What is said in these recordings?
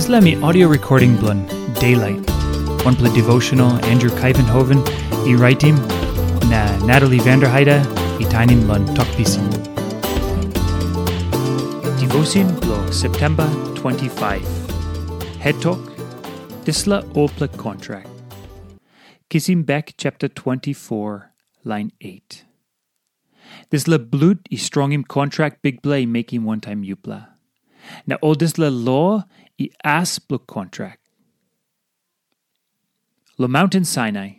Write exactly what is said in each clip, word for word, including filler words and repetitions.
This let me audio recording blun Daylight. One play devotional Andrew Kuyvenhoven, I writing na Natalie Vanderheide, I tinin blun talkpisin. Devotion blo September twenty-fifth. Head talk. Disla Opla contract. Kissim Beck chapter twenty-four, line eight. Disla blut I strong him contract big play making one time upla. Na all disla law I as bluk contract. Lo Mountain Sinai.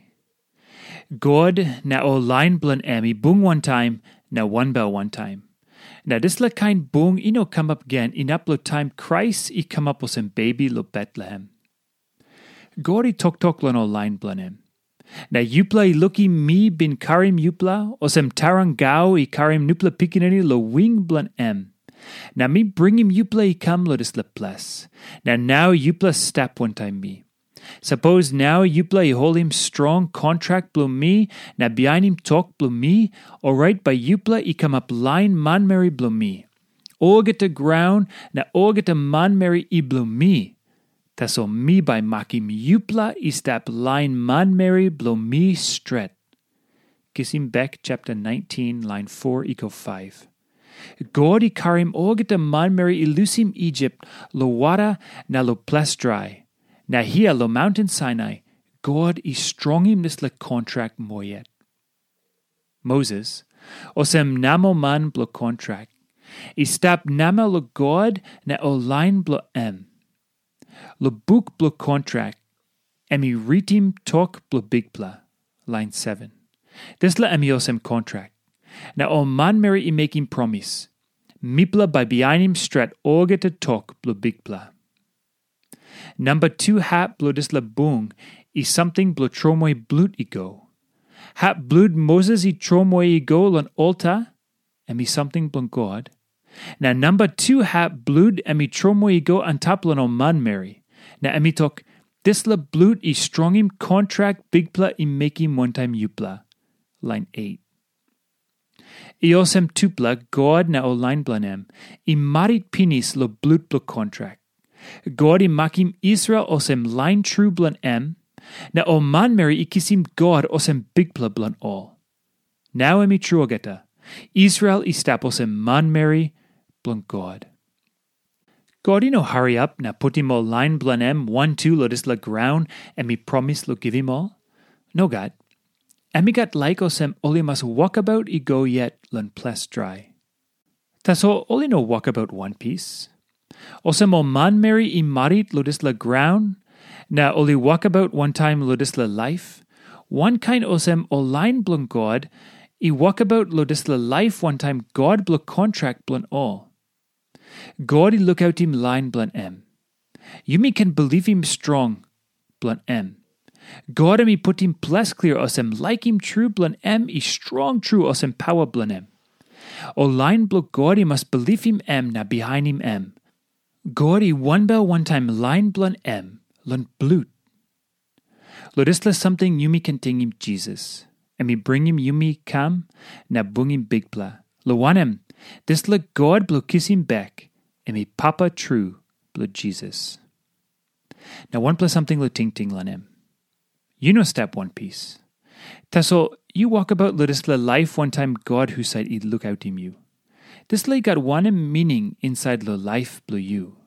God na all line blun emi bung one time, na one bell one time. Na disla kind bung ino come up again in uplo time Christ I come up with some baby lo Bethlehem. God I tok tok lon all line blun em. Na yupla I looky me bin karim yupla, o sem tarangao I karim nupla pikineni lo wing blun em. Na me bring him yupla I come lo disla ples. Na now yupla step one time me. Suppose now yupla I hold him strong contract blo me, na behind him talk blo me, or right by yupla I come up line man mary blo me. Or get the ground, na or get the man mary I blo me. Taso me by makim yupla I step line man mary blo me stret. Kissim Beck chapter nineteen, line four equal five. God I karim or get the man mary elusim Egypt, lo wada na lo ples dry. Na here lo Mountain Sinai, God I strong him this le contract moyet. Moses, osem namo man blo contract. I stap nama lo God na o line blo em. Lo book blo contract. Emi ritim talk blo bigpla. Line seven. This la emi osem contract. Na o man mary I making promise. Mipla by behind him strat orga to talk blo bigpla. Number two hat blo dis la bung is something blo tromoy blut I go. Hat blud Moses I tromoy I go lon alta, emi something blon God. Now number two hat blud emi tromoy I go on top lon o man mary. Now emi talk dis la blut I strong him contract bigpla I make him one time yupla. Line eight. I osem tupla God na o line blanem. I marit pinis lo blut blo contract. God I makim Israel osem line true blan em. Na o man mary I kisim God osem bigpla blan all. Now emi true ogeta. Israel I stap osem man mary blan God. God I no hurry up na put him all line blan em one two lo dis la ground and me promise lo give him all. No God. Emi gat like osem oli mas walk about I go yet lun ples dry. Taso oli no walk about one piece. Osem o man mary I marit lo dis la ground. Na oli walk about one time lo dis la life. One kind osem o line blun God. I walk about lo dis la life one time God blo contract blun all. God I look out him line blun em. You me can believe him strong blun em. God emi put him ples clear osem like him true blun em I strong true osem power blun em. O line blo God I must believe him em na behind him em. God I one bell one time line blun em lun blut. Lo disla something yumi can ting him Jesus. Emi bring him yumi kam na bung him big bla. Lo one em disla God blo kiss him back. Emi papa true blo Jesus. Now one plus something lo ting ting lun em. You know step one piece. Taso, you walk about lo disla life one time God who said he'd look out him you. This lay got one meaning inside lo life blo you.